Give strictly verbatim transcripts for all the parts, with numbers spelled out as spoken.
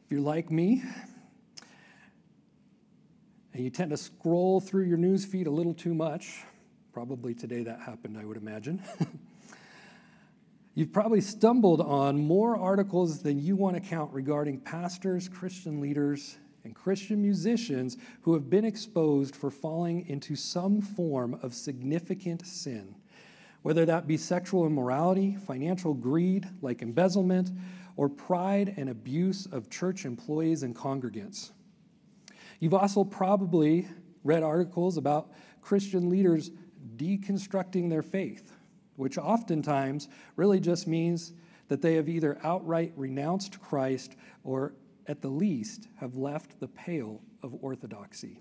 If you're like me, and you tend to scroll through your news feed a little too much, probably today that happened, I would imagine, you've probably stumbled on more articles than you want to count regarding pastors, Christian leaders, and Christian musicians who have been exposed for falling into some form of significant sin, whether that be sexual immorality, financial greed like embezzlement, or pride and abuse of church employees and congregants. You've also probably read articles about Christian leaders deconstructing their faith, which oftentimes really just means that they have either outright renounced Christ or at the least have left the pale of orthodoxy.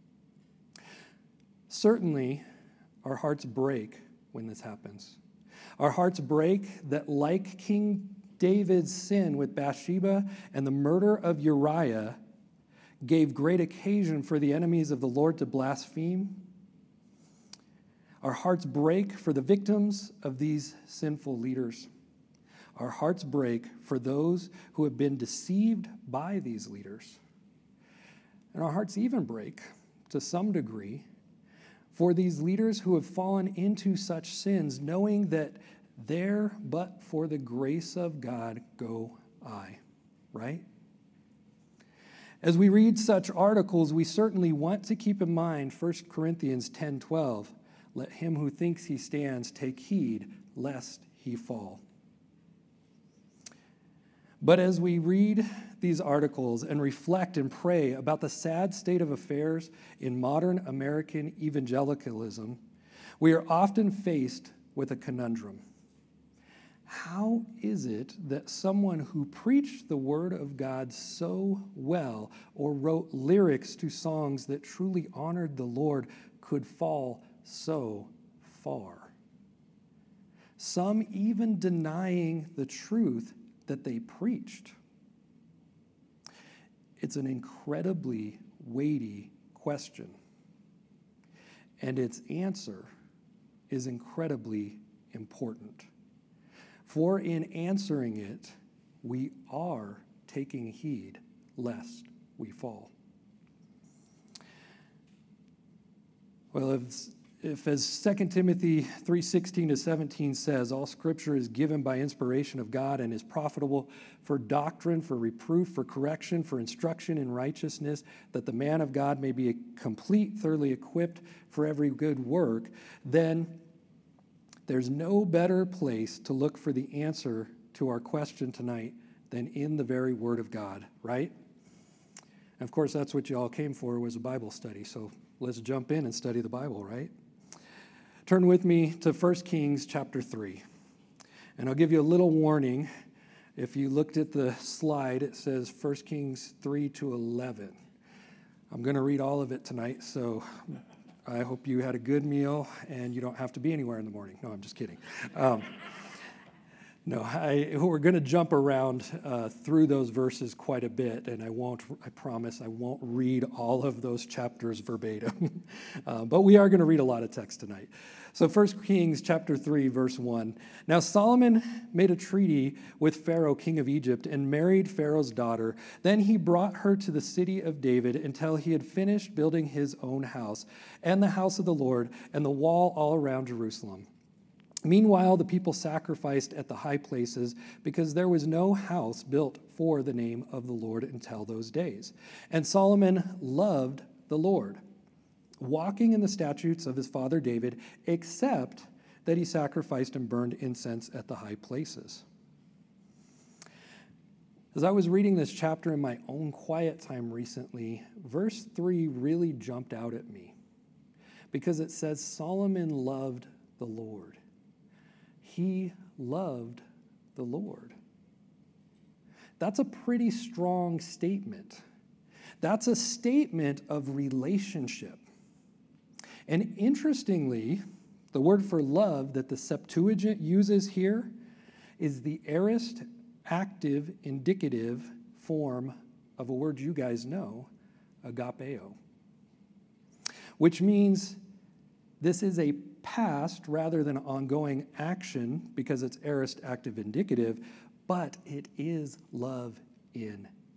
Certainly, our hearts break when this happens. Our hearts break that, like King David's sin with Bathsheba and the murder of Uriah, gave great occasion for the enemies of the Lord to blaspheme. Our hearts break for the victims of these sinful leaders. Our hearts break for those who have been deceived by these leaders. And our hearts even break, to some degree, for these leaders who have fallen into such sins, knowing that there but for the grace of God go I, right? As we read such articles, we certainly want to keep in mind First Corinthians ten twelve. Let him who thinks he stands take heed, lest he fall. But as we read these articles and reflect and pray about the sad state of affairs in modern American evangelicalism, we are often faced with a conundrum. How is it that someone who preached the word of God so well or wrote lyrics to songs that truly honored the Lord could fall so far? Some even denying the truth that they preached. It's an incredibly weighty question, and its answer is incredibly important. For in answering it, we are taking heed lest we fall. Well, if, if as Second Timothy three sixteen to seventeen says, all Scripture is given by inspiration of God and is profitable for doctrine, for reproof, for correction, for instruction in righteousness, that the man of God may be a complete, thoroughly equipped for every good work, then there's no better place to look for the answer to our question tonight than in the very Word of God, right? And of course, that's what you all came for, was a Bible study. So let's jump in and study the Bible, right? Turn with me to First Kings chapter three. And I'll give you a little warning. If you looked at the slide, it says First Kings three to eleven. I'm going to read all of it tonight, so I hope you had a good meal and you don't have to be anywhere in the morning. No, I'm just kidding. Um, no, I, we're going to jump around uh, through those verses quite a bit, and I won't, I promise, I won't read all of those chapters verbatim. uh, but we are going to read a lot of text tonight. So First Kings chapter three, verse one. Now Solomon made a treaty with Pharaoh, king of Egypt, and married Pharaoh's daughter. Then he brought her to the city of David until he had finished building his own house and the house of the Lord and the wall all around Jerusalem. Meanwhile, the people sacrificed at the high places because there was no house built for the name of the Lord until those days. And Solomon loved the Lord, walking in the statutes of his father David, except that he sacrificed and burned incense at the high places. As I was reading this chapter in my own quiet time recently, verse three really jumped out at me because it says Solomon loved the Lord. He loved the Lord. That's a pretty strong statement. That's a statement of relationship. And interestingly, the word for love that the Septuagint uses here is the aorist active indicative form of a word you guys know, agapeo, which means this is a past rather than ongoing action because it's aorist active indicative, but it is love in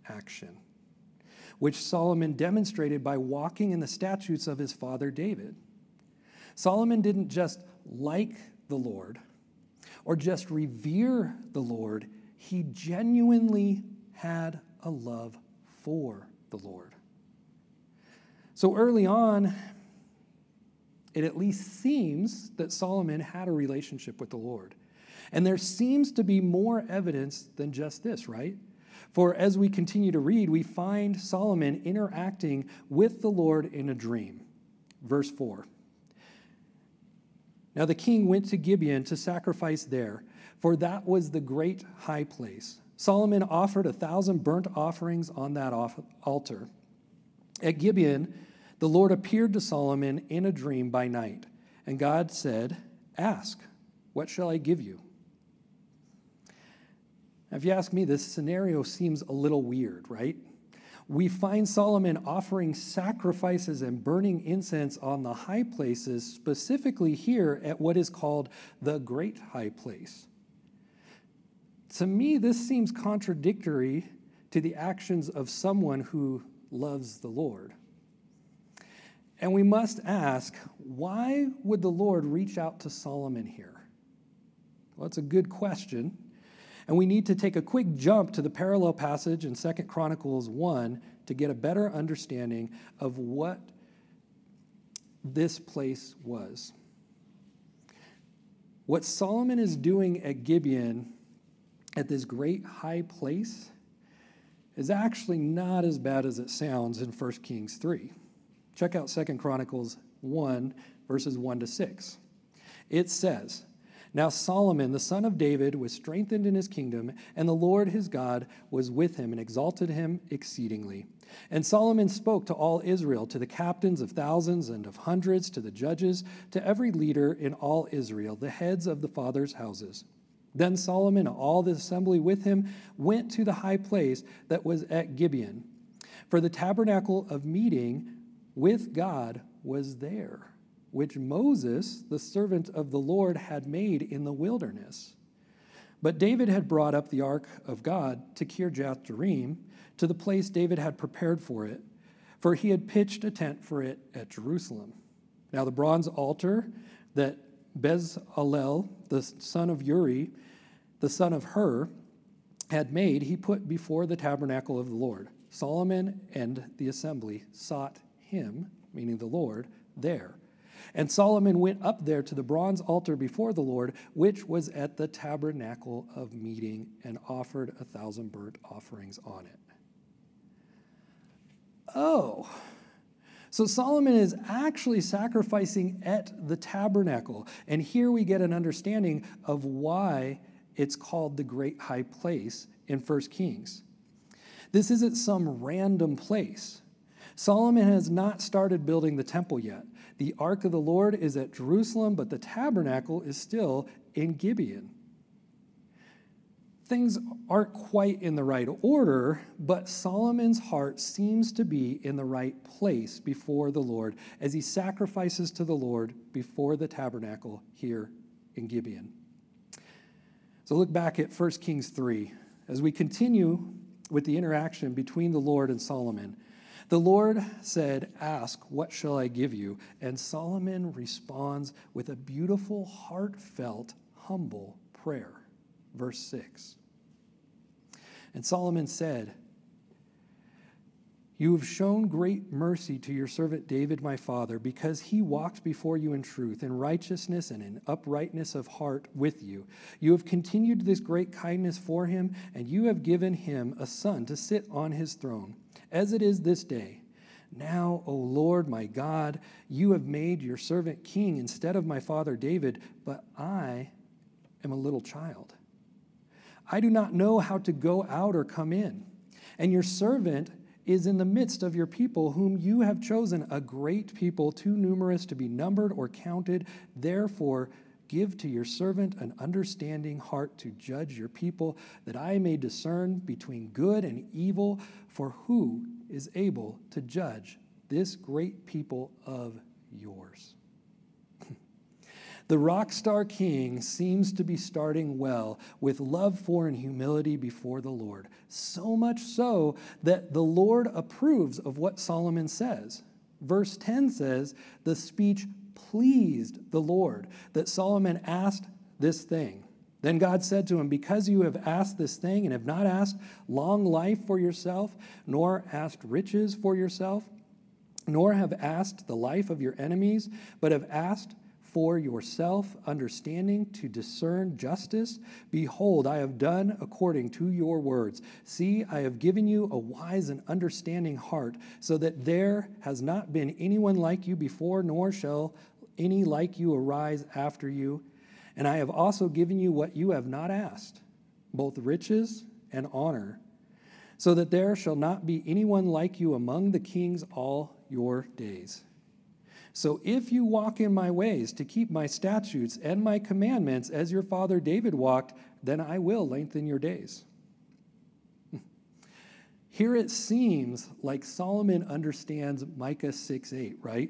action, which Solomon demonstrated by walking in the statutes of his father David. Solomon didn't just like the Lord or just revere the Lord. He genuinely had a love for the Lord. So early on, it at least seems that Solomon had a relationship with the Lord. And there seems to be more evidence than just this, right? For as we continue to read, we find Solomon interacting with the Lord in a dream. Verse four. Now the king went to Gibeon to sacrifice there, for that was the great high place. Solomon offered a thousand burnt offerings on that altar. At Gibeon, the Lord appeared to Solomon in a dream by night, and God said, "Ask, what shall I give you?" Now, if you ask me, this scenario seems a little weird, right? We find Solomon offering sacrifices and burning incense on the high places, specifically here at what is called the Great High Place. To me, this seems contradictory to the actions of someone who loves the Lord. And we must ask, why would the Lord reach out to Solomon here? Well, it's a good question. And we need to take a quick jump to the parallel passage in Second Chronicles one to get a better understanding of what this place was. What Solomon is doing at Gibeon, at this great high place, is actually not as bad as it sounds in First Kings three. Check out Second Chronicles one, verses one to six. It says, "Now Solomon, the son of David, was strengthened in his kingdom, and the Lord his God was with him and exalted him exceedingly. And Solomon spoke to all Israel, to the captains of thousands and of hundreds, to the judges, to every leader in all Israel, the heads of the fathers' houses. Then Solomon and all the assembly with him went to the high place that was at Gibeon, for the tabernacle of meeting with God was there, which Moses, the servant of the Lord, had made in the wilderness. But David had brought up the ark of God to Kirjath-jearim, to the place David had prepared for it, for he had pitched a tent for it at Jerusalem. Now the bronze altar that Bezalel, the son of Uri, the son of Hur, had made, he put before the tabernacle of the Lord. Solomon and the assembly sought him," meaning the Lord, "there. And Solomon went up there to the bronze altar before the Lord, which was at the tabernacle of meeting, and offered a thousand burnt offerings on it." Oh, so Solomon is actually sacrificing at the tabernacle. And here we get an understanding of why it's called the Great High Place in First Kings. This isn't some random place. Solomon has not started building the temple yet. The ark of the Lord is at Jerusalem, but the tabernacle is still in Gibeon. Things aren't quite in the right order, but Solomon's heart seems to be in the right place before the Lord as he sacrifices to the Lord before the tabernacle here in Gibeon. So look back at First Kings three. As we continue with the interaction between the Lord and Solomon, the Lord said, "Ask, what shall I give you?" And Solomon responds with a beautiful, heartfelt, humble prayer. Verse six. And Solomon said, "You have shown great mercy to your servant David, my father, because he walked before you in truth, in righteousness, and in uprightness of heart with you. You have continued this great kindness for him, and you have given him a son to sit on his throne, as it is this day. Now, O Lord my God, you have made your servant king instead of my father David, but I am a little child. I do not know how to go out or come in, and your servant is in the midst of your people, whom you have chosen, a great people, too numerous to be numbered or counted. Therefore, give to your servant an understanding heart to judge your people, that I may discern between good and evil, for who is able to judge this great people of yours?" The rock star king seems to be starting well with love for and humility before the Lord, so much so that the Lord approves of what Solomon says. Verse ten says, the speech pleased the Lord, that Solomon asked this thing. Then God said to him, because you have asked this thing and have not asked long life for yourself, nor asked riches for yourself, nor have asked the life of your enemies, but have asked for yourself understanding to discern justice, behold, I have done according to your words. See, I have given you a wise and understanding heart, so that there has not been anyone like you before, nor shall any like you arise after you. And I have also given you what you have not asked, both riches and honor, so that there shall not be anyone like you among the kings all your days. So if you walk in my ways to keep my statutes and my commandments as your father David walked, then I will lengthen your days. Here it seems like Solomon understands Micah six eight, right?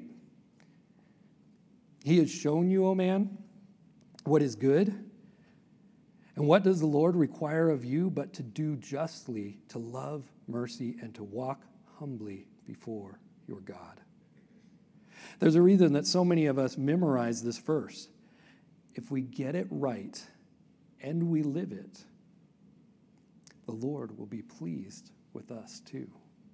He has shown you, O man, what is good. And what does the Lord require of you but to do justly, to love mercy, and to walk humbly before your God? There's a reason that so many of us memorize this verse. If we get it right and we live it, the Lord will be pleased with us too.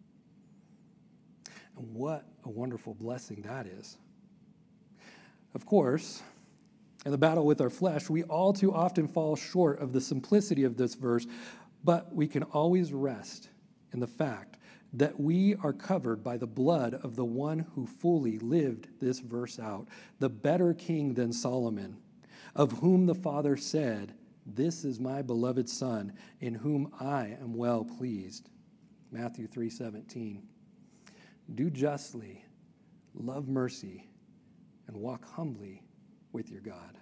And what a wonderful blessing that is. Of course, in the battle with our flesh, we all too often fall short of the simplicity of this verse, but we can always rest in the fact that we are covered by the blood of the one who fully lived this verse out, the better king than Solomon, of whom the Father said, this is my beloved Son, in whom I am well pleased. Matthew three seventeen. Do justly, love mercy, and walk humbly with your God.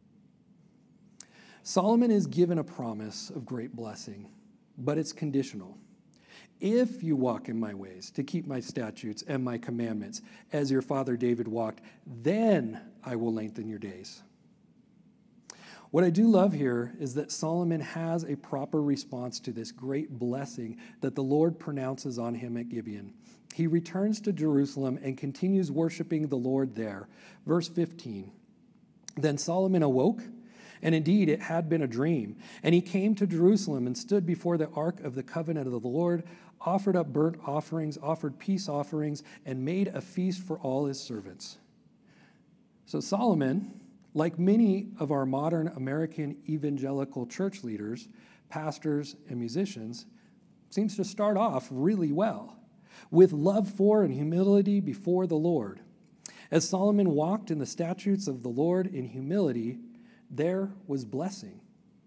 Solomon is given a promise of great blessing, but it's conditional. If you walk in my ways to keep my statutes and my commandments as your father David walked, then I will lengthen your days. What I do love here is that Solomon has a proper response to this great blessing that the Lord pronounces on him at Gibeon. He returns to Jerusalem and continues worshiping the Lord there. Verse fifteen, then Solomon awoke, and indeed it had been a dream. And he came to Jerusalem and stood before the ark of the covenant of the Lord, offered up burnt offerings, offered peace offerings, and made a feast for all his servants. So Solomon, like many of our modern American evangelical church leaders, pastors, and musicians, seems to start off really well, with love for and humility before the Lord. As Solomon walked in the statutes of the Lord in humility, there was blessing.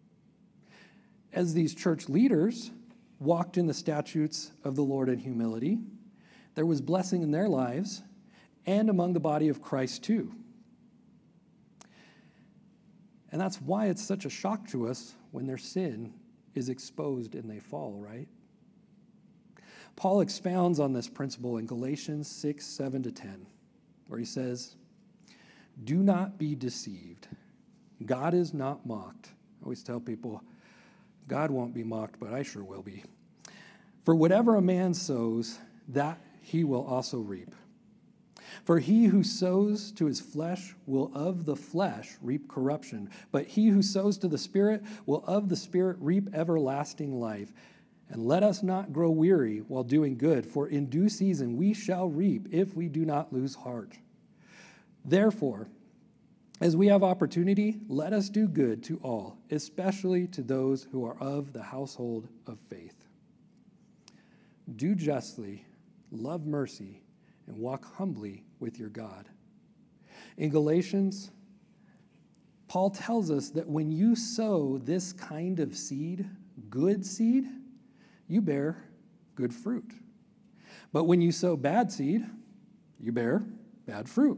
As these church leaders walked in the statutes of the Lord in humility, there was blessing in their lives and among the body of Christ too. And that's why it's such a shock to us when their sin is exposed and they fall, right? Paul expounds on this principle in Galatians six, seven to ten, where he says, do not be deceived. God is not mocked. I always tell people, God won't be mocked, but I sure will be. For whatever a man sows, that he will also reap. For he who sows to his flesh will of the flesh reap corruption, but he who sows to the Spirit will of the Spirit reap everlasting life. And let us not grow weary while doing good, for in due season we shall reap if we do not lose heart. Therefore, as we have opportunity, let us do good to all, especially to those who are of the household of faith. Do justly, love mercy, and walk humbly with your God. In Galatians, Paul tells us that when you sow this kind of seed, good seed, you bear good fruit. But when you sow bad seed, you bear bad fruit.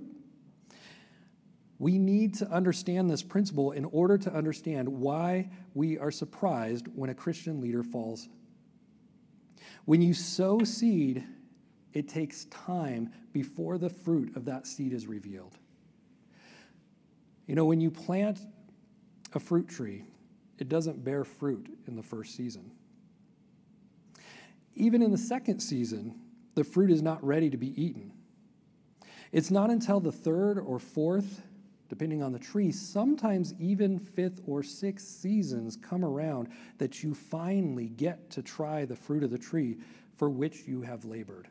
We need to understand this principle in order to understand why we are surprised when a Christian leader falls. When you sow seed, it takes time before the fruit of that seed is revealed. You know, when you plant a fruit tree, it doesn't bear fruit in the first season. Even in the second season, the fruit is not ready to be eaten. It's not until the third or fourth, depending on the tree, sometimes even fifth or sixth seasons come around that you finally get to try the fruit of the tree for which you have labored.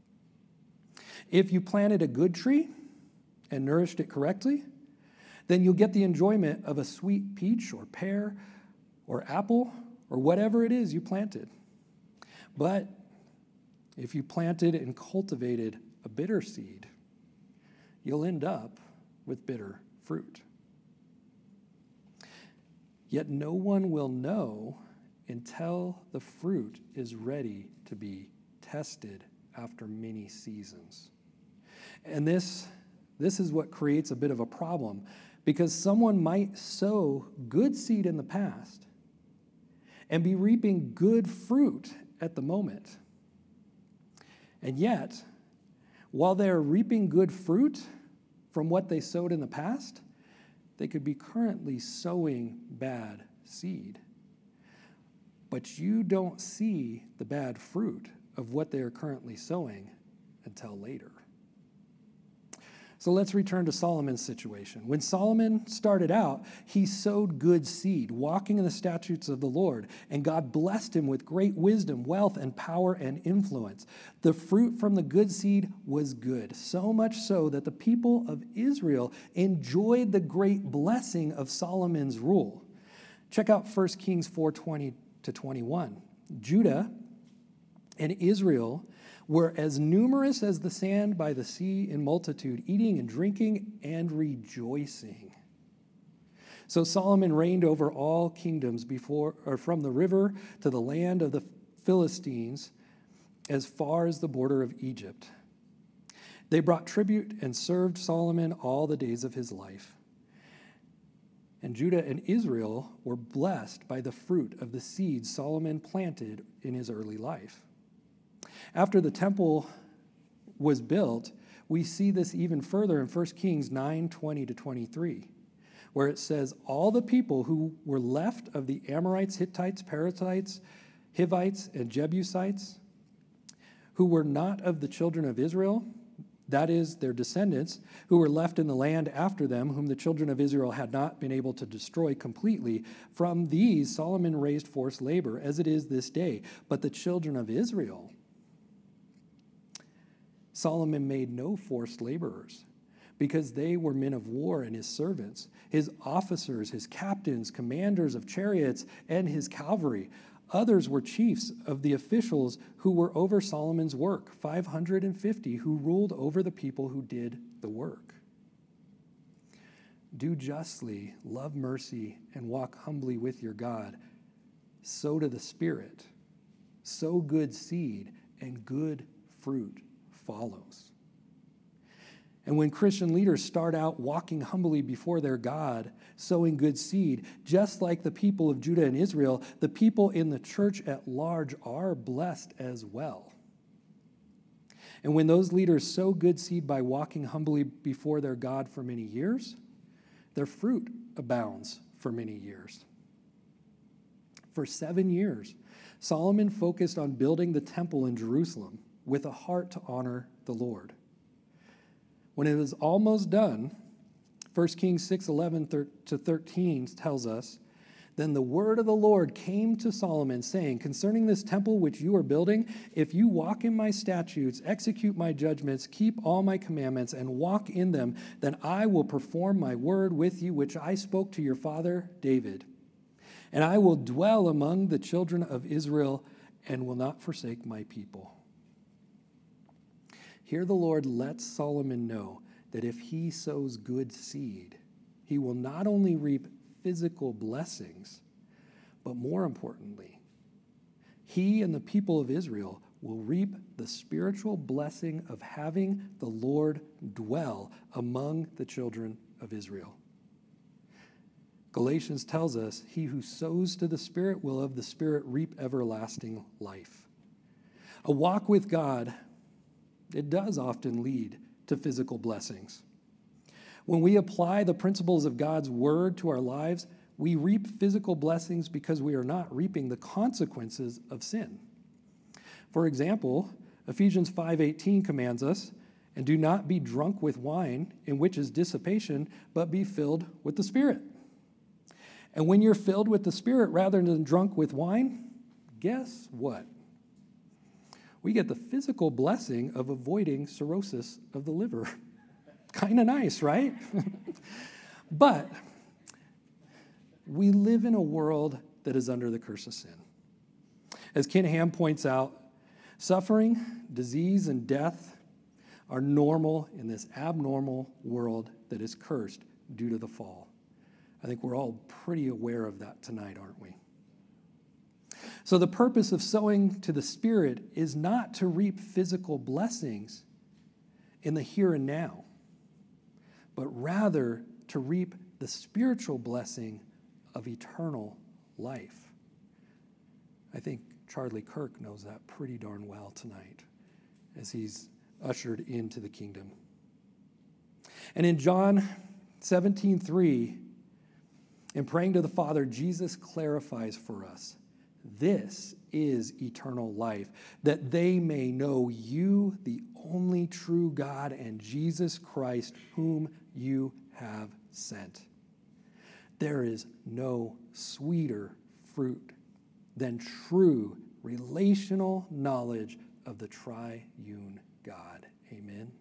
If you planted a good tree and nourished it correctly, then you'll get the enjoyment of a sweet peach or pear or apple or whatever it is you planted. But if you planted and cultivated a bitter seed, you'll end up with bitter fruit. Yet no one will know until the fruit is ready to be tested after many seasons. And this, this is what creates a bit of a problem, because someone might sow good seed in the past and be reaping good fruit at the moment. And yet, while they're reaping good fruit from what they sowed in the past, they could be currently sowing bad seed. But you don't see the bad fruit of what they are currently sowing until later. So let's return to Solomon's situation. When Solomon started out, he sowed good seed, walking in the statutes of the Lord, and God blessed him with great wisdom, wealth, and power and influence. The fruit from the good seed was good, so much so that the people of Israel enjoyed the great blessing of Solomon's rule. Check out First Kings four twenty to twenty-one. Judah and Israel were as numerous as the sand by the sea in multitude, eating and drinking and rejoicing. So Solomon reigned over all kingdoms before, or from the river to the land of the Philistines, as far as the border of Egypt. They brought tribute and served Solomon all the days of his life. And Judah and Israel were blessed by the fruit of the seeds Solomon planted in his early life. After the temple was built, we see this even further in First Kings nine twenty to twenty-three, where it says, all the people who were left of the Amorites, Hittites, Perizzites, Hivites, and Jebusites, who were not of the children of Israel, that is, their descendants, who were left in the land after them, whom the children of Israel had not been able to destroy completely, from these Solomon raised forced labor, as it is this day. But the children of Israel, Solomon made no forced laborers, because they were men of war and his servants, his officers, his captains, commanders of chariots, and his cavalry. Others were chiefs of the officials who were over Solomon's work, five hundred fifty, who ruled over the people who did the work. Do justly, love mercy, and walk humbly with your God. Sow to the Spirit, sow good seed, and good fruit follows. And when Christian leaders start out walking humbly before their God, sowing good seed, just like the people of Judah and Israel, the people in the church at large are blessed as well. And when those leaders sow good seed by walking humbly before their God for many years, their fruit abounds for many years. For seven years, Solomon focused on building the temple in Jerusalem with a heart to honor the Lord. When it was almost done, First Kings six eleven to thirteen tells us, then the word of the Lord came to Solomon, saying, concerning this temple which you are building, if you walk in my statutes, execute my judgments, keep all my commandments, and walk in them, then I will perform my word with you, which I spoke to your father David. And I will dwell among the children of Israel and will not forsake my people. Here the Lord lets Solomon know that if he sows good seed, he will not only reap physical blessings, but more importantly, he and the people of Israel will reap the spiritual blessing of having the Lord dwell among the children of Israel. Galatians tells us, he who sows to the Spirit will of the Spirit reap everlasting life. A walk with God, it does often lead to physical blessings. When we apply the principles of God's word to our lives, we reap physical blessings because we are not reaping the consequences of sin. For example, Ephesians five eighteen commands us, "And do not be drunk with wine, in which is dissipation, but be filled with the Spirit." And when you're filled with the Spirit rather than drunk with wine, guess what? We get the physical blessing of avoiding cirrhosis of the liver. Kind of nice, right? But we live in a world that is under the curse of sin. As Ken Ham points out, suffering, disease, and death are normal in this abnormal world that is cursed due to the fall. I think we're all pretty aware of that tonight, aren't we? So the purpose of sowing to the Spirit is not to reap physical blessings in the here and now, but rather to reap the spiritual blessing of eternal life. I think Charlie Kirk knows that pretty darn well tonight as he's ushered into the kingdom. And in John seventeen three, in praying to the Father, Jesus clarifies for us, this is eternal life, that they may know you, the only true God, and Jesus Christ, whom you have sent. There is no sweeter fruit than true relational knowledge of the triune God. Amen.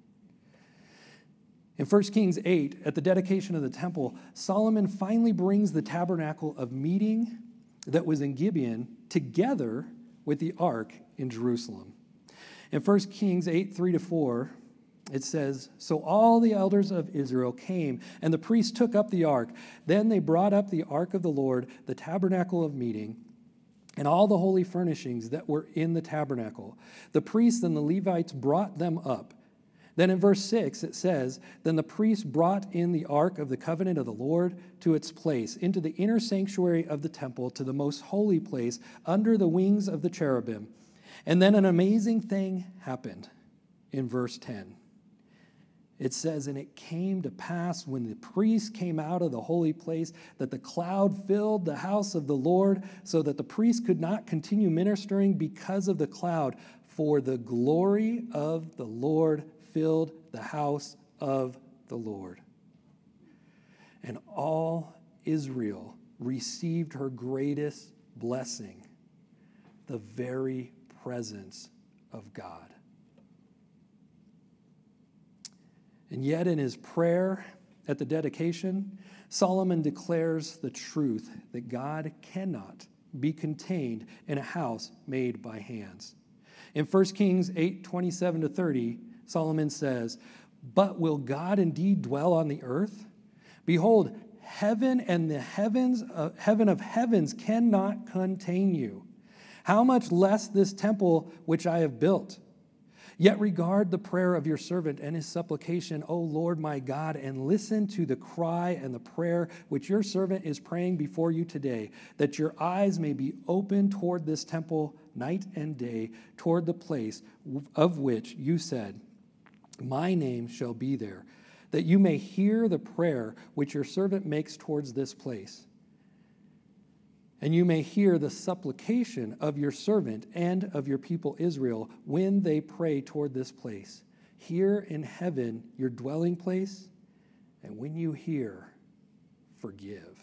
In First Kings eight, at the dedication of the temple, Solomon finally brings the tabernacle of meeting that was in Gibeon together with the ark in Jerusalem. In First Kings eight, three to four, it says, "So all the elders of Israel came, and the priests took up the ark. Then they brought up the ark of the Lord, the tabernacle of meeting, and all the holy furnishings that were in the tabernacle. The priests and the Levites brought them up. Then in verse six, it says, "Then the priests brought in the ark of the covenant of the Lord to its place, into the inner sanctuary of the temple, to the most holy place, under the wings of the cherubim." And then an amazing thing happened in verse ten. It says, "And it came to pass when the priests came out of the holy place that the cloud filled the house of the Lord, so that the priests could not continue ministering because of the cloud, for the glory of the Lord filled the house of the Lord. And all Israel received her greatest blessing, the very presence of God." And yet in his prayer at the dedication, Solomon declares the truth that God cannot be contained in a house made by hands. In First Kings eight, twenty-seven to thirty, Solomon says, "But will God indeed dwell on the earth? Behold, heaven and the heavens, uh, heaven of heavens cannot contain you. How much less this temple which I have built? Yet regard the prayer of your servant and his supplication, O Lord my God, and listen to the cry and the prayer which your servant is praying before you today, that your eyes may be open toward this temple night and day, toward the place of which you said, my name shall be there, that you may hear the prayer which your servant makes towards this place. And you may hear the supplication of your servant and of your people Israel when they pray toward this place. Here in heaven, your dwelling place, and when you hear, forgive."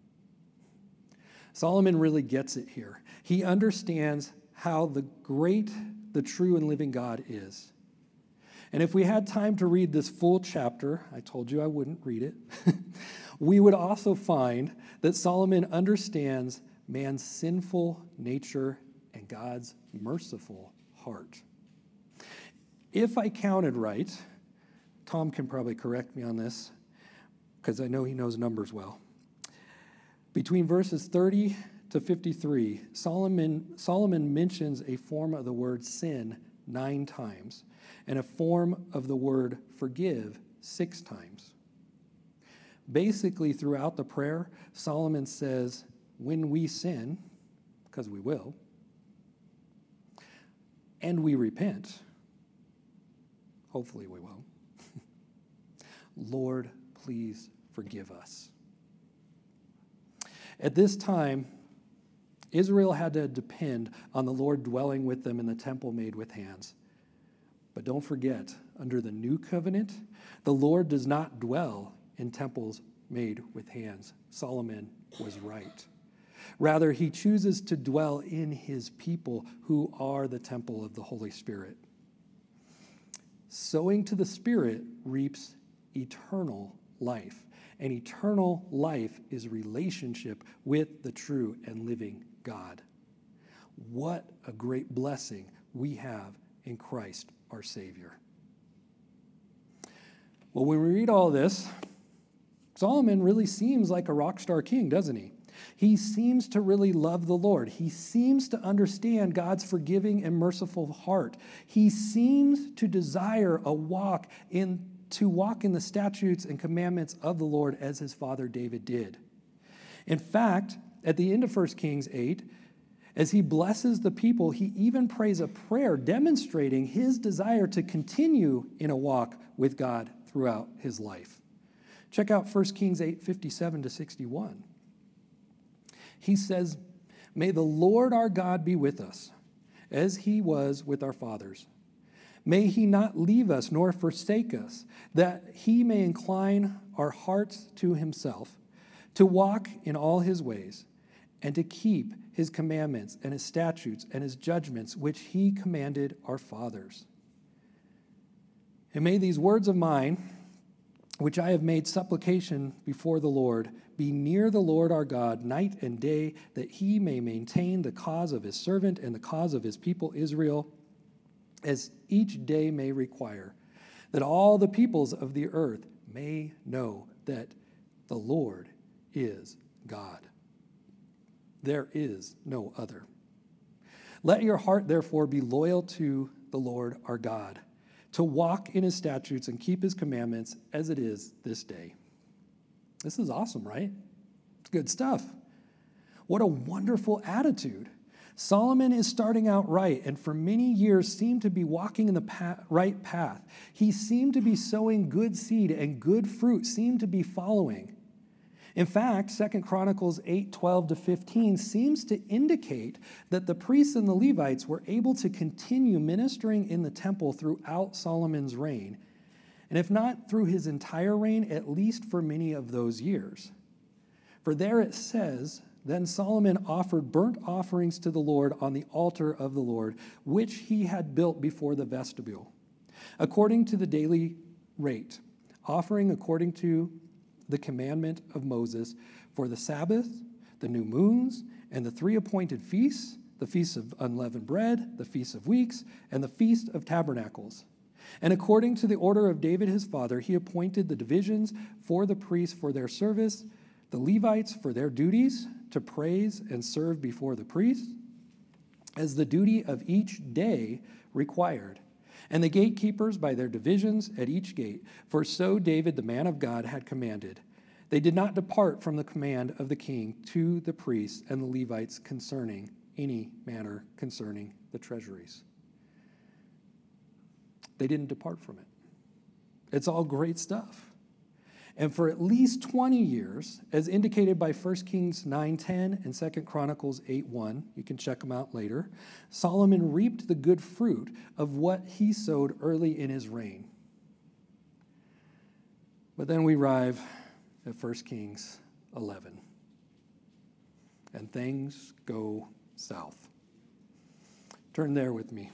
Solomon really gets it here. He understands how the great, the true and living God is. And if we had time to read this full chapter, I told you I wouldn't read it, we would also find that Solomon understands man's sinful nature and God's merciful heart. If I counted right, Tom can probably correct me on this, because I know he knows numbers well. Between verses thirty to fifty-three, Solomon, Solomon mentions a form of the word sin nine times, and a form of the word forgive six times. Basically, throughout the prayer, Solomon says, when we sin, because we will, and we repent, hopefully we will, Lord, please forgive us. At this time, Israel had to depend on the Lord dwelling with them in the temple made with hands. But don't forget, under the new covenant, the Lord does not dwell in temples made with hands. Solomon was right. Rather, he chooses to dwell in his people who are the temple of the Holy Spirit. Sowing to the Spirit reaps eternal life, and eternal life is relationship with the true and living God. What a great blessing we have in Christ our Savior. Well, when we read all this, Solomon really seems like a rock star king, doesn't he? He seems to really love the Lord. He seems to understand God's forgiving and merciful heart. He seems to desire a walk in to walk in the statutes and commandments of the Lord as his father David did. In fact, at the end of First Kings eight, as he blesses the people, he even prays a prayer demonstrating his desire to continue in a walk with God throughout his life. Check out First Kings eight, fifty-seven to sixty-one. He says, "May the Lord our God be with us, as he was with our fathers. May he not leave us nor forsake us, that he may incline our hearts to himself, to walk in all his ways, and to keep his commandments and his statutes and his judgments, which he commanded our fathers. And may these words of mine, which I have made supplication before the Lord, be near the Lord our God night and day, that he may maintain the cause of his servant and the cause of his people Israel, as each day may require, that all the peoples of the earth may know that the Lord is God. There is no other. Let your heart, therefore, be loyal to the Lord our God, to walk in his statutes and keep his commandments as it is this day." This is awesome, right? It's good stuff. What a wonderful attitude. Solomon is starting out right, and for many years seemed to be walking in the path, right path. He seemed to be sowing good seed, and good fruit seemed to be following. In fact, Second Chronicles eight, twelve to fifteen seems to indicate that the priests and the Levites were able to continue ministering in the temple throughout Solomon's reign, and if not through his entire reign, at least for many of those years. For there it says, "Then Solomon offered burnt offerings to the Lord on the altar of the Lord, which he had built before the vestibule, according to the daily rate, offering according to the commandment of Moses for the Sabbath, the new moons, and the three appointed feasts, the feast of unleavened bread, the feast of weeks, and the feast of tabernacles. And according to the order of David his father, he appointed the divisions for the priests for their service, the Levites for their duties to praise and serve before the priests, as the duty of each day required, and the gatekeepers by their divisions at each gate, for so David the man of God had commanded. They did not depart from the command of the king to the priests and the Levites concerning any matter concerning the treasuries." They didn't depart from it. It's all great stuff. And for at least twenty years, as indicated by First Kings nine ten and Second Chronicles eight one, you can check them out later, Solomon reaped the good fruit of what he sowed early in his reign. But then we arrive at First Kings eleven, and things go south. Turn there with me.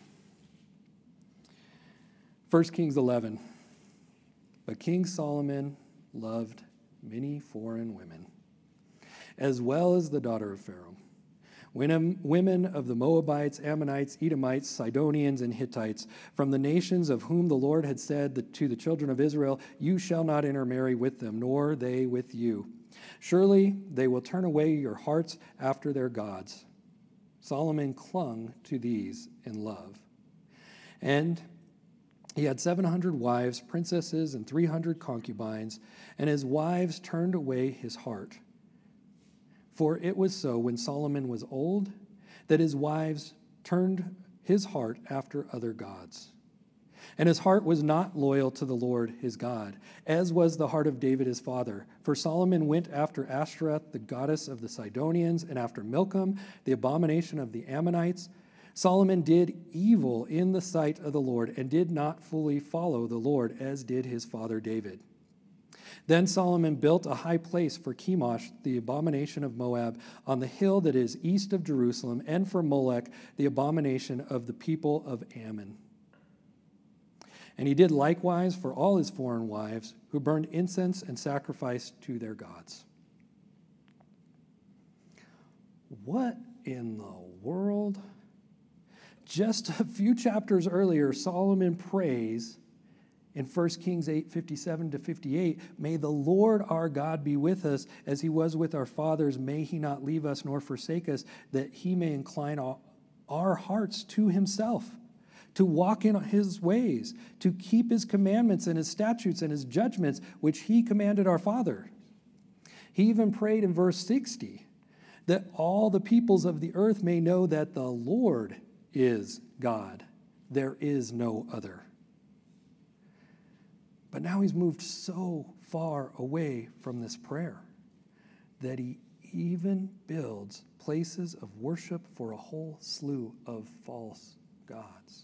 First Kings eleven. But King Solomon loved many foreign women, as well as the daughter of Pharaoh, women of the Moabites, Ammonites, Edomites, Sidonians, and Hittites, from the nations of whom the Lord had said to the children of Israel, "You shall not intermarry with them, nor they with you. Surely they will turn away your hearts after their gods." Solomon clung to these in love. And he had seven hundred wives, princesses, and three hundred concubines, and his wives turned away his heart. For it was so when Solomon was old that his wives turned his heart after other gods. And his heart was not loyal to the Lord his God, as was the heart of David his father. For Solomon went after Ashtoreth, the goddess of the Sidonians, and after Milcom, the abomination of the Ammonites. Solomon did evil in the sight of the Lord, and did not fully follow the Lord, as did his father David. Then Solomon built a high place for Chemosh, the abomination of Moab, on the hill that is east of Jerusalem, and for Molech, the abomination of the people of Ammon. And he did likewise for all his foreign wives, who burned incense and sacrificed to their gods. What in the world? Just a few chapters earlier, Solomon prays in First Kings eight, fifty-seven to fifty-eight, may the Lord our God be with us as he was with our fathers. May he not leave us nor forsake us, that he may incline our hearts to himself, to walk in his ways, to keep his commandments and his statutes and his judgments, which he commanded our father. He even prayed in verse sixty, that all the peoples of the earth may know that the Lord is God. There is no other. But now he's moved so far away from this prayer that he even builds places of worship for a whole slew of false gods.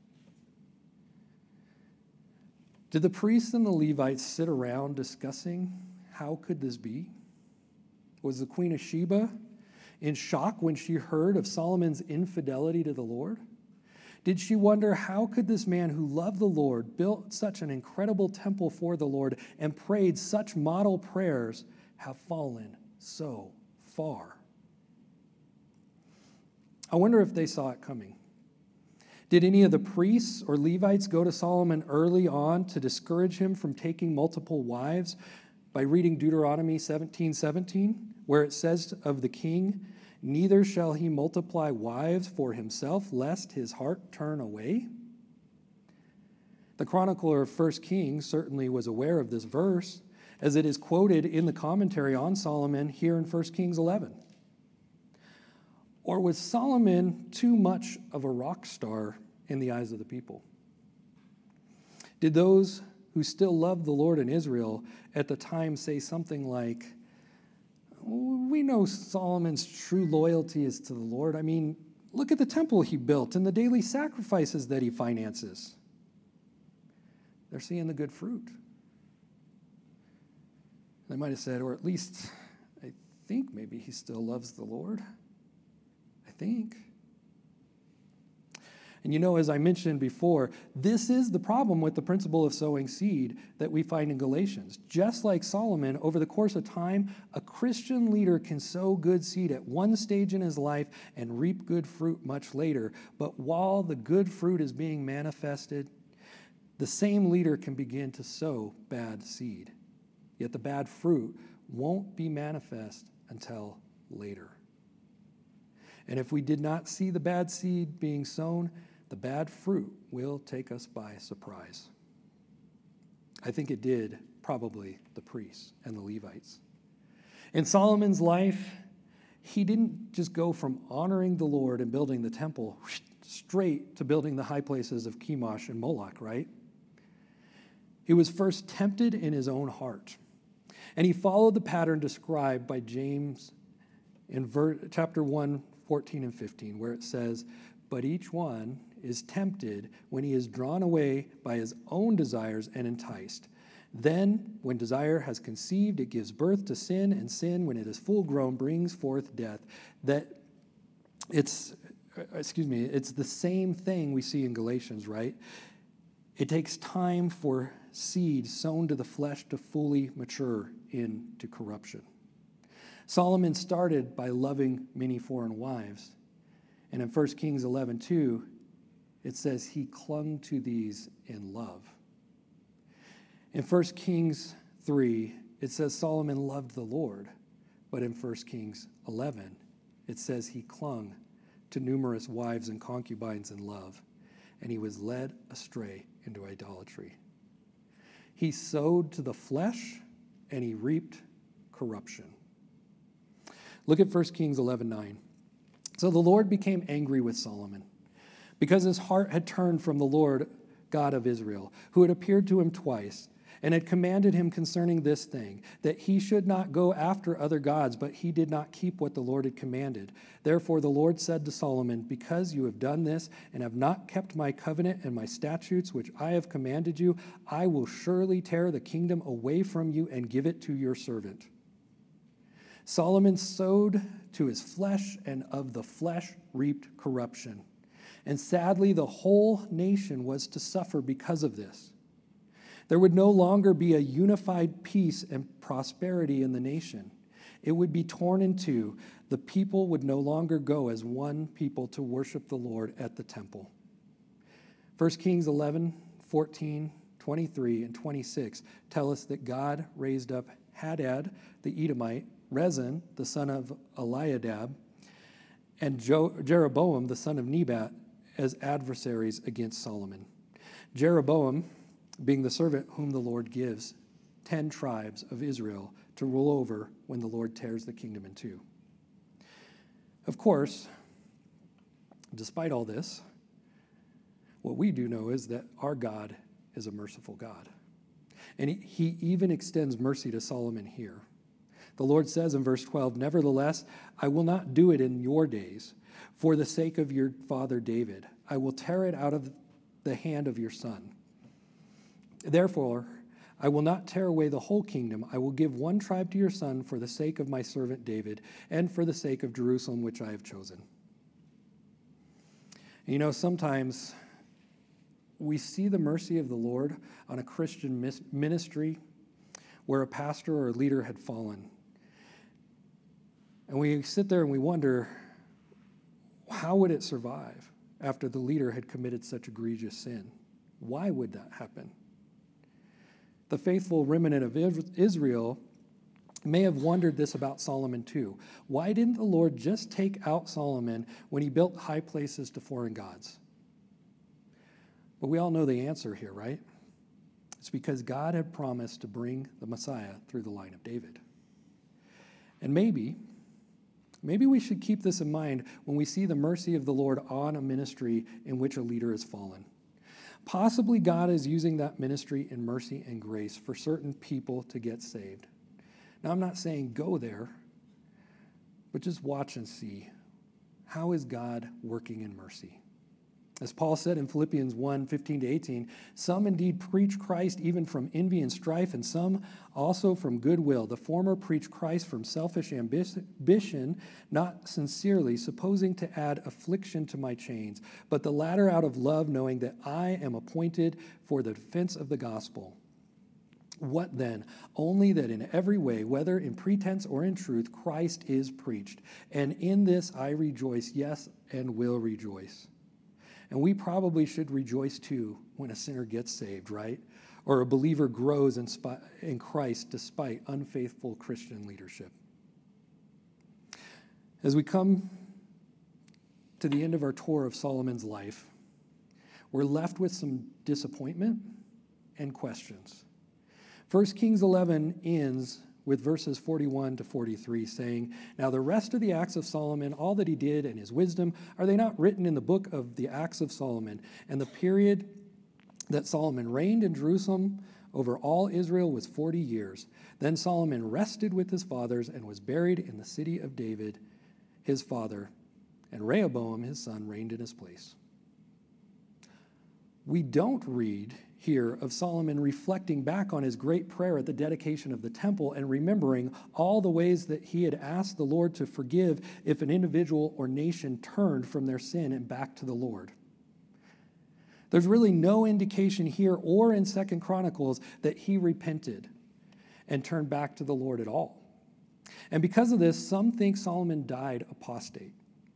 Did the priests and the Levites sit around discussing how could this be? Was the Queen of Sheba in shock when she heard of Solomon's infidelity to the Lord? Did she wonder how could this man who loved the Lord, built such an incredible temple for the Lord, and prayed such model prayers have fallen so far? I wonder if they saw it coming. Did any of the priests or Levites go to Solomon early on to discourage him from taking multiple wives by reading Deuteronomy seventeen seventeen, where it says of the king, neither shall he multiply wives for himself, lest his heart turn away? The chronicler of First Kings certainly was aware of this verse, as it is quoted in the commentary on Solomon here in First Kings eleven. Or was Solomon too much of a rock star in the eyes of the people? Did those who still loved the Lord in Israel at the time say something like, we know Solomon's true loyalty is to the Lord. I mean, look at the temple he built and the daily sacrifices that he finances. They're seeing the good fruit. They might have said, or at least I think maybe he still loves the Lord. I think. And you know, as I mentioned before, this is the problem with the principle of sowing seed that we find in Galatians. Just like Solomon, over the course of time, a Christian leader can sow good seed at one stage in his life and reap good fruit much later. But while the good fruit is being manifested, the same leader can begin to sow bad seed. Yet the bad fruit won't be manifest until later. And if we did not see the bad seed being sown, the bad fruit will take us by surprise. I think it did probably the priests and the Levites. In Solomon's life, he didn't just go from honoring the Lord and building the temple straight to building the high places of Chemosh and Moloch, right? He was first tempted in his own heart. And he followed the pattern described by James in ver- chapter one, fourteen and fifteen, where it says, but each one is tempted when he is drawn away by his own desires and enticed. Then, when desire has conceived, it gives birth to sin, and sin, when it is full grown, brings forth death. That it's, excuse me, it's the same thing we see in Galatians, right? It takes time for seed sown to the flesh to fully mature into corruption. Solomon started by loving many foreign wives. And in First Kings eleven two, it says he clung to these in love. In First Kings three, it says Solomon loved the Lord. But in First Kings eleven, it says he clung to numerous wives and concubines in love, and he was led astray into idolatry. He sowed to the flesh, and he reaped corruption. Look at First Kings eleven nine. So the Lord became angry with Solomon because his heart had turned from the Lord God of Israel, who had appeared to him twice, and had commanded him concerning this thing, that he should not go after other gods, but he did not keep what the Lord had commanded. Therefore the Lord said to Solomon, because you have done this, and have not kept my covenant and my statutes, which I have commanded you, I will surely tear the kingdom away from you and give it to your servant. Solomon sowed to his flesh, and of the flesh reaped corruption. And sadly, the whole nation was to suffer because of this. There would no longer be a unified peace and prosperity in the nation. It would be torn in two. The people would no longer go as one people to worship the Lord at the temple. First Kings eleven, fourteen, twenty-three, and twenty-six tell us that God raised up Hadad, the Edomite, Rezin, the son of Eliadab, and Jeroboam, the son of Nebat, as adversaries against Solomon. Jeroboam being the servant whom the Lord gives ten tribes of Israel to rule over when the Lord tears the kingdom in two. Of course, despite all this, what we do know is that our God is a merciful God. And he, he even extends mercy to Solomon here. The Lord says in verse twelve, nevertheless, I will not do it in your days. For the sake of your father David, I will tear it out of the hand of your son. Therefore, I will not tear away the whole kingdom. I will give one tribe to your son for the sake of my servant David and for the sake of Jerusalem, which I have chosen. You know, sometimes we see the mercy of the Lord on a Christian ministry where a pastor or a leader had fallen. And we sit there and we wonder, how would it survive after the leader had committed such egregious sin? Why would that happen? The faithful remnant of Israel may have wondered this about Solomon too. Why didn't the Lord just take out Solomon when he built high places to foreign gods? But we all know the answer here, right? It's because God had promised to bring the Messiah through the line of David. And maybe, maybe we should keep this in mind when we see the mercy of the Lord on a ministry in which a leader has fallen. Possibly God is using that ministry in mercy and grace for certain people to get saved. Now, I'm not saying go there, but just watch and see. How is God working in mercy? As Paul said in Philippians one, fifteen to eighteen, some indeed preach Christ even from envy and strife, and some also from goodwill. The former preach Christ from selfish ambition, not sincerely, supposing to add affliction to my chains, but the latter out of love, knowing that I am appointed for the defense of the gospel. What then? Only that in every way, whether in pretense or in truth, Christ is preached. And in this I rejoice, yes, and will rejoice. And we probably should rejoice too when a sinner gets saved, right? Or a believer grows in, spi- in Christ despite unfaithful Christian leadership. As we come to the end of our tour of Solomon's life, we're left with some disappointment and questions. First Kings eleven ends with verses forty-one to forty-three saying, now the rest of the acts of Solomon, all that he did and his wisdom, are they not written in the book of the acts of Solomon? And the period that Solomon reigned in Jerusalem over all Israel was forty years. Then Solomon rested with his fathers and was buried in the city of David, his father, and Rehoboam, his son, reigned in his place. We don't read here of Solomon reflecting back on his great prayer at the dedication of the temple and remembering all the ways that he had asked the Lord to forgive if an individual or nation turned from their sin and back to the Lord. There's really no indication here or in Second Chronicles that he repented and turned back to the Lord at all. And because of this, some think Solomon died apostate.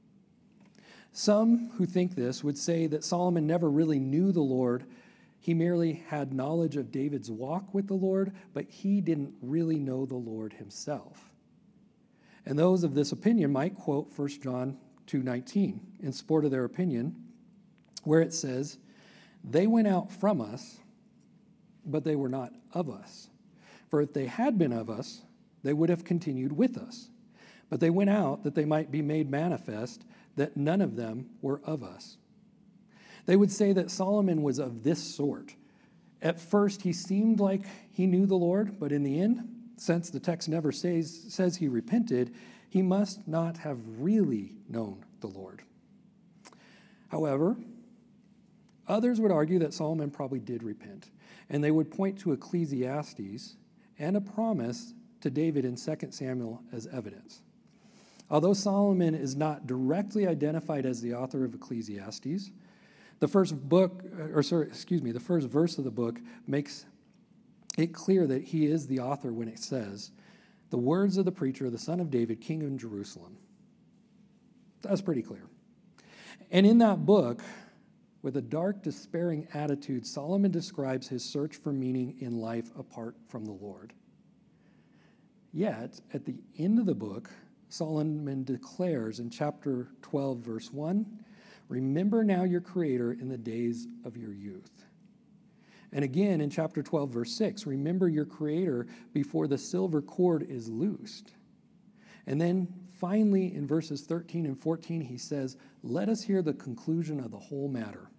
Some who think this would say that Solomon never really knew the Lord. He merely had knowledge of David's walk with the Lord, but he didn't really know the Lord himself. And those of this opinion might quote First John two nineteen in support of their opinion, where it says, they went out from us, but they were not of us. For if they had been of us, they would have continued with us. But they went out that they might be made manifest that none of them were of us. They would say that Solomon was of this sort. At first, he seemed like he knew the Lord, but in the end, since the text never says, says he repented, he must not have really known the Lord. However, others would argue that Solomon probably did repent, and they would point to Ecclesiastes and a promise to David in Second Samuel as evidence. Although Solomon is not directly identified as the author of Ecclesiastes, the first book, or sorry, excuse me, the first verse of the book makes it clear that he is the author when it says, "The words of the preacher, the son of David, king of Jerusalem." That's pretty clear. And in that book, with a dark, despairing attitude, Solomon describes his search for meaning in life apart from the Lord. Yet, at the end of the book, Solomon declares in chapter twelve, verse one, "Remember now your Creator in the days of your youth." And again in chapter twelve, verse six, "Remember your Creator before the silver cord is loosed." And then finally in verses thirteen and fourteen, he says, "Let us hear the conclusion of the whole matter.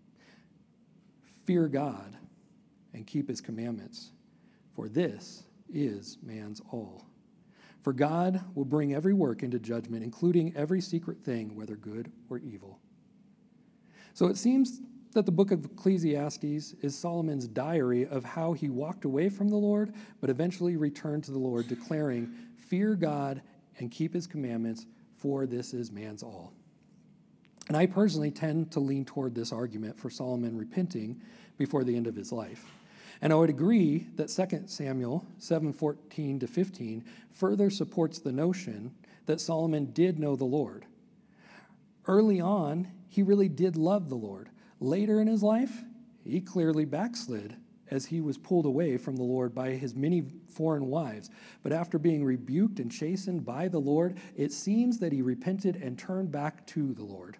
Fear God and keep his commandments, for this is man's all. For God will bring every work into judgment, including every secret thing, whether good or evil." So it seems that the book of Ecclesiastes is Solomon's diary of how he walked away from the Lord, but eventually returned to the Lord, declaring, "Fear God and keep his commandments, for this is man's all." And I personally tend to lean toward this argument for Solomon repenting before the end of his life. And I would agree that Second Samuel seven fourteen to fifteen further supports the notion that Solomon did know the Lord. Early on, he really did love the Lord. Later in his life, he clearly backslid as he was pulled away from the Lord by his many foreign wives. But after being rebuked and chastened by the Lord, it seems that he repented and turned back to the Lord.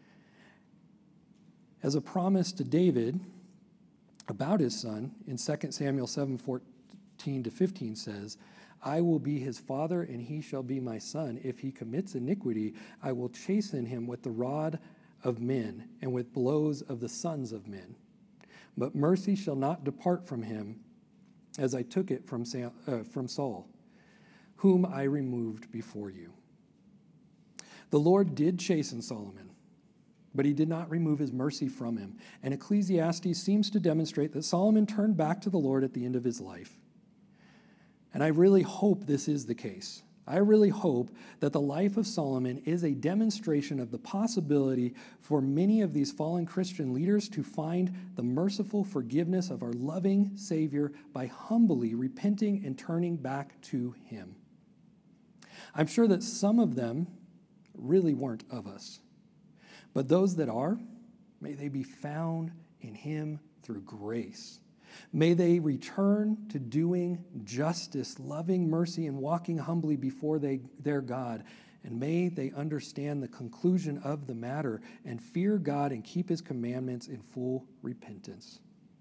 As a promise to David about his son in Second Samuel seven fourteen to fifteen says, "I will be his father, and he shall be my son. If he commits iniquity, I will chasten him with the rod of men and with blows of the sons of men. But mercy shall not depart from him, as I took it from, Sam, uh, from Saul, whom I removed before you." The Lord did chasten Solomon, but he did not remove his mercy from him. And Ecclesiastes seems to demonstrate that Solomon turned back to the Lord at the end of his life. And I really hope this is the case. I really hope that the life of Solomon is a demonstration of the possibility for many of these fallen Christian leaders to find the merciful forgiveness of our loving Savior by humbly repenting and turning back to him. I'm sure that some of them really weren't of us. But those that are, may they be found in him through grace. May they return to doing justice, loving mercy, and walking humbly before they, their God. And may they understand the conclusion of the matter and fear God and keep his commandments in full repentance.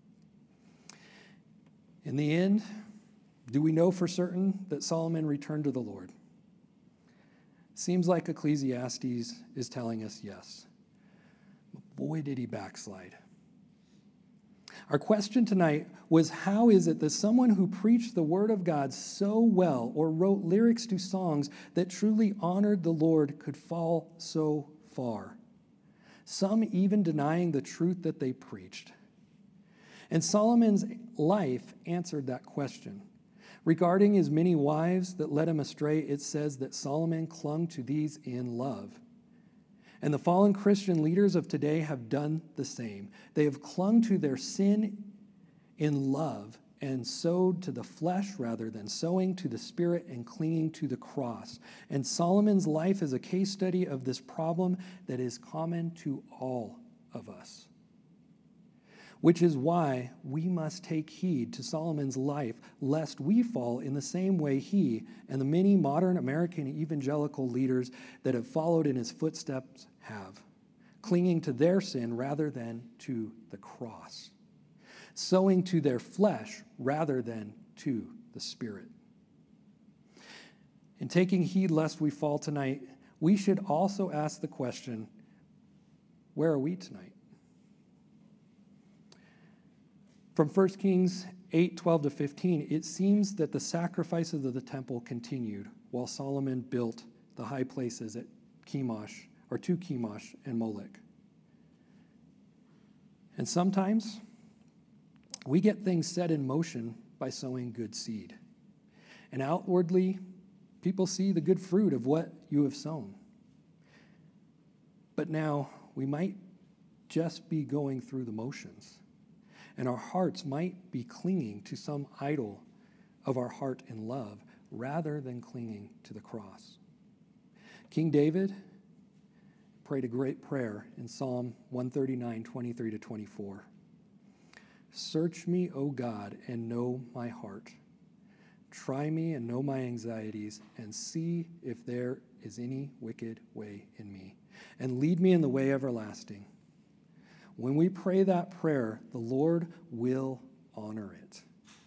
In the end, do we know for certain that Solomon returned to the Lord? Seems like Ecclesiastes is telling us yes. But boy, did he backslide. Our question tonight was, how is it that someone who preached the word of God so well or wrote lyrics to songs that truly honored the Lord could fall so far? Some even denying the truth that they preached. And Solomon's life answered that question. Regarding his many wives that led him astray, it says that Solomon clung to these in love. And the fallen Christian leaders of today have done the same. They have clung to their sin in love and sowed to the flesh rather than sowing to the Spirit and clinging to the cross. And Solomon's life is a case study of this problem that is common to all of us. Which is why we must take heed to Solomon's life, lest we fall in the same way he and the many modern American evangelical leaders that have followed in his footsteps have, clinging to their sin rather than to the cross, sowing to their flesh rather than to the Spirit. In taking heed lest we fall tonight, we should also ask the question, where are we tonight? From First Kings eight, twelve to fifteen, it seems that the sacrifices of the temple continued while Solomon built the high places at Chemosh, or to Chemosh and Molech. And sometimes we get things set in motion by sowing good seed. And outwardly, people see the good fruit of what you have sown. But now we might just be going through the motions, and our hearts might be clinging to some idol of our heart in love rather than clinging to the cross. King David prayed a great prayer in Psalm one thirty-nine, twenty-three to twenty-four. Search me, O God, and know my heart. Try me and know my anxieties, and see if there is any wicked way in me, and lead me in the way everlasting. When we pray that prayer, the Lord will honor it.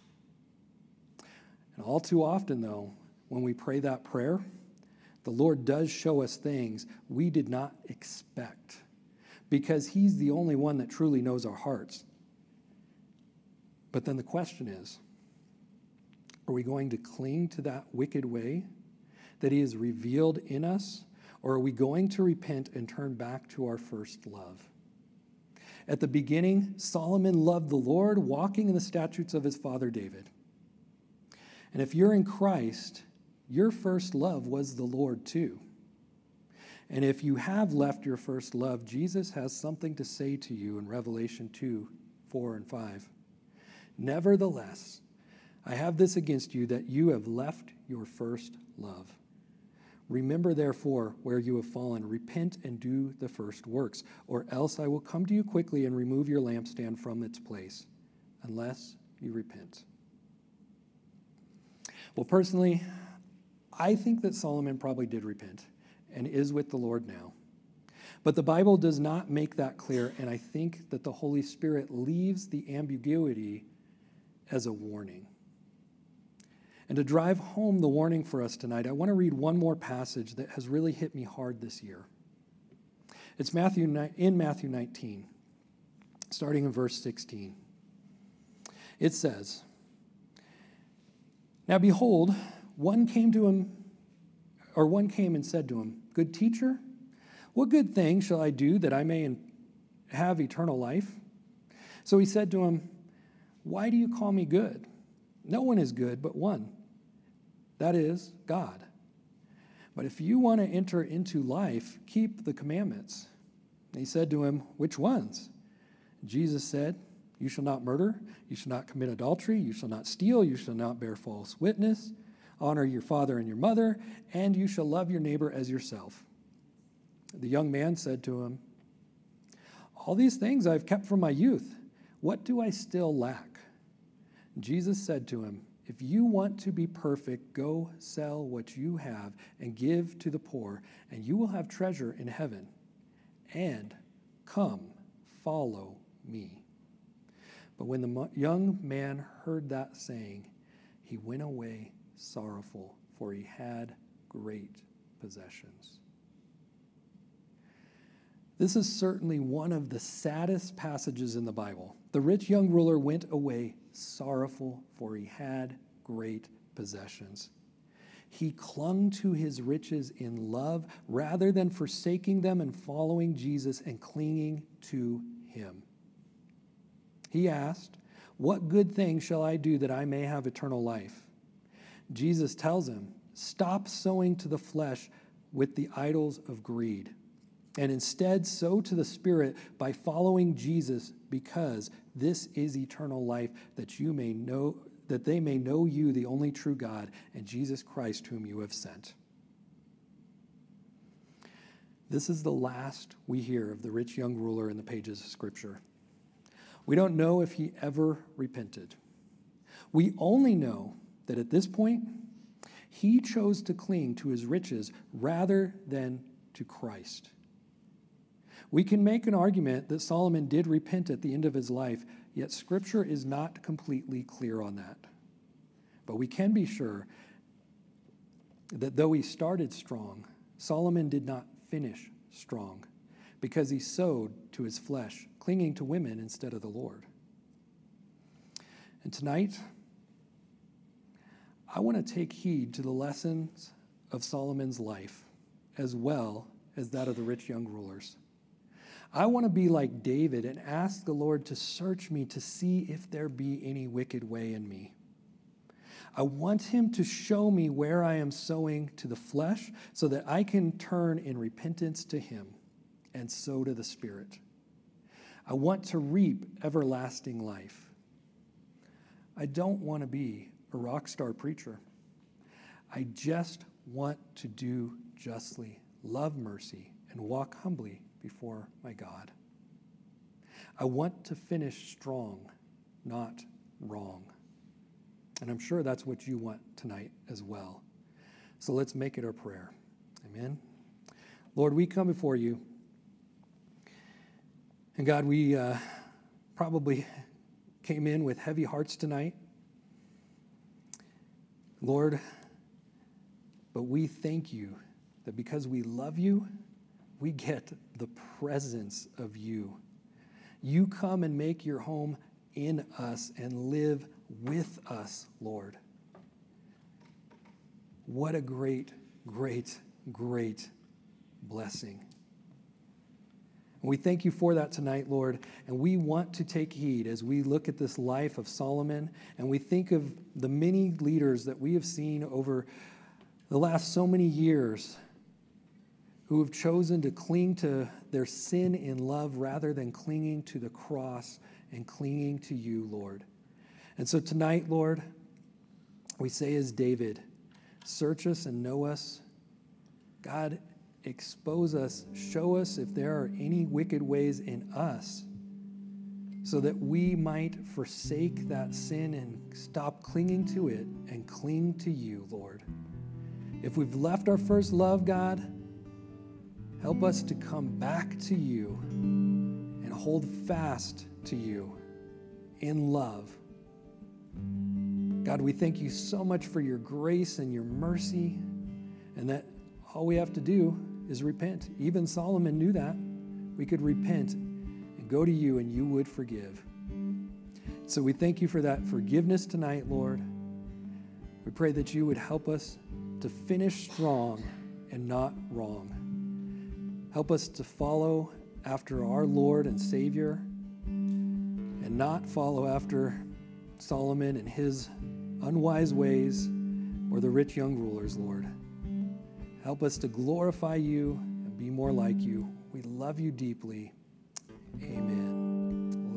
And all too often, though, when we pray that prayer, the Lord does show us things we did not expect, because he's the only one that truly knows our hearts. But then the question is, are we going to cling to that wicked way that he has revealed in us, or are we going to repent and turn back to our first love? At the beginning, Solomon loved the Lord, walking in the statutes of his father David. And if you're in Christ, your first love was the Lord too. And if you have left your first love, Jesus has something to say to you in Revelation two, four, and five. Nevertheless, I have this against you, that you have left your first love. Remember, therefore, where you have fallen, repent and do the first works, or else I will come to you quickly and remove your lampstand from its place, unless you repent. Well, personally, I think that Solomon probably did repent and is with the Lord now. But the Bible does not make that clear, and I think that the Holy Spirit leaves the ambiguity as a warning. And to drive home the warning for us tonight, I want to read one more passage that has really hit me hard this year. It's Matthew in Matthew nineteen, starting in verse sixteen. It says, "Now behold, one came to him, or one came and said to him, 'Good teacher, what good thing shall I do that I may have eternal life?' So he said to him, 'Why do you call me good? No one is good but one, that is, God. But if you want to enter into life, keep the commandments.' And he said to him, 'Which ones?' Jesus said, 'You shall not murder, you shall not commit adultery, you shall not steal, you shall not bear false witness, honor your father and your mother, and you shall love your neighbor as yourself.' The young man said to him, 'All these things I have kept from my youth. What do I still lack?' Jesus said to him, 'If you want to be perfect, go sell what you have and give to the poor, and you will have treasure in heaven. And come, follow me.' But when the young man heard that saying, he went away sorrowful, for he had great possessions." This is certainly one of the saddest passages in the Bible. The rich young ruler went away sorrowful, for he had great possessions. He clung to his riches in love rather than forsaking them and following Jesus and clinging to him. He asked, "What good thing shall I do that I may have eternal life?" Jesus tells him, "Stop sowing to the flesh with the idols of greed, and instead sow to the Spirit by following Jesus, because this is eternal life, that you may know that they may know you, the only true God, and Jesus Christ, whom you have sent." This is the last we hear of the rich young ruler in the pages of Scripture. We don't know if he ever repented. We only know that at this point, he chose to cling to his riches rather than to Christ. We can make an argument that Solomon did repent at the end of his life, yet Scripture is not completely clear on that. But we can be sure that though he started strong, Solomon did not finish strong, because he sowed to his flesh, clinging to women instead of the Lord. And tonight, I want to take heed to the lessons of Solomon's life as well as that of the rich young rulers. I want to be like David and ask the Lord to search me to see if there be any wicked way in me. I want him to show me where I am sowing to the flesh so that I can turn in repentance to him and sow to the Spirit. I want to reap everlasting life. I don't want to be a rock star preacher. I just want to do justly, love mercy, and walk humbly before my God. I want to finish strong, not wrong. And I'm sure that's what you want tonight as well. So let's make it our prayer. Amen. Lord, we come before you. And God, we uh, probably came in with heavy hearts tonight. Lord, but we thank you that because we love you, we get the presence of you. You come and make your home in us and live with us, Lord. What a great, great, great blessing. And we thank you for that tonight, Lord, and we want to take heed as we look at this life of Solomon, and we think of the many leaders that we have seen over the last so many years who have chosen to cling to their sin in love rather than clinging to the cross and clinging to you, Lord. And so tonight, Lord, we say as David, search us and know us. God, expose us, show us if there are any wicked ways in us so that we might forsake that sin and stop clinging to it and cling to you, Lord. If we've left our first love, God, help us to come back to you and hold fast to you in love. God, we thank you so much for your grace and your mercy, and that all we have to do is repent. Even Solomon knew that. We could repent and go to you and you would forgive. So we thank you for that forgiveness tonight, Lord. We pray that you would help us to finish strong and not wrong. Help us to follow after our Lord and Savior and not follow after Solomon and his unwise ways or the rich young rulers, Lord. Help us to glorify you and be more like you. We love you deeply. Amen.